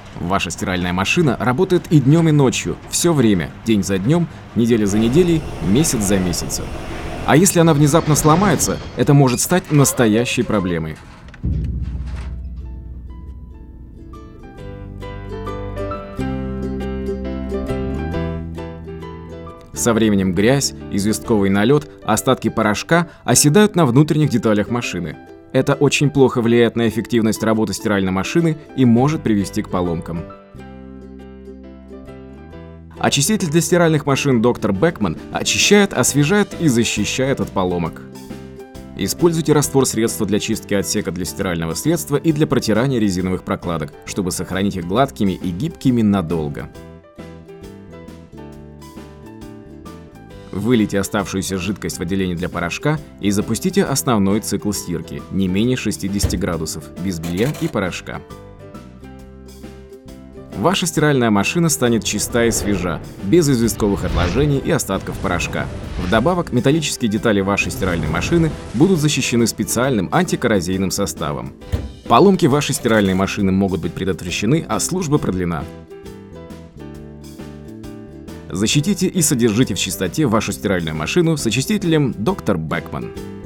Ваша стиральная машина работает и днем, и ночью, все время, день за днем, неделя за неделей, месяц за месяцем. А если она внезапно сломается, это может стать настоящей проблемой. Со временем грязь, известковый налет, остатки порошка оседают на внутренних деталях машины. Это очень плохо влияет на эффективность работы стиральной машины и может привести к поломкам. Очиститель для стиральных машин Dr. Beckman очищает, освежает и защищает от поломок. Используйте раствор средства для чистки отсека для стирального средства и для протирания резиновых прокладок, чтобы сохранить их гладкими и гибкими надолго. Вылейте оставшуюся жидкость в отделение для порошка и запустите основной цикл стирки, не менее 60 градусов, без белья и порошка. Ваша стиральная машина станет чиста и свежа, без известковых отложений и остатков порошка. Вдобавок, металлические детали вашей стиральной машины будут защищены специальным антикоррозийным составом. Поломки вашей стиральной машины могут быть предотвращены, а служба продлена. Защитите и содержите в чистоте вашу стиральную машину с очистителем Dr. Beckman.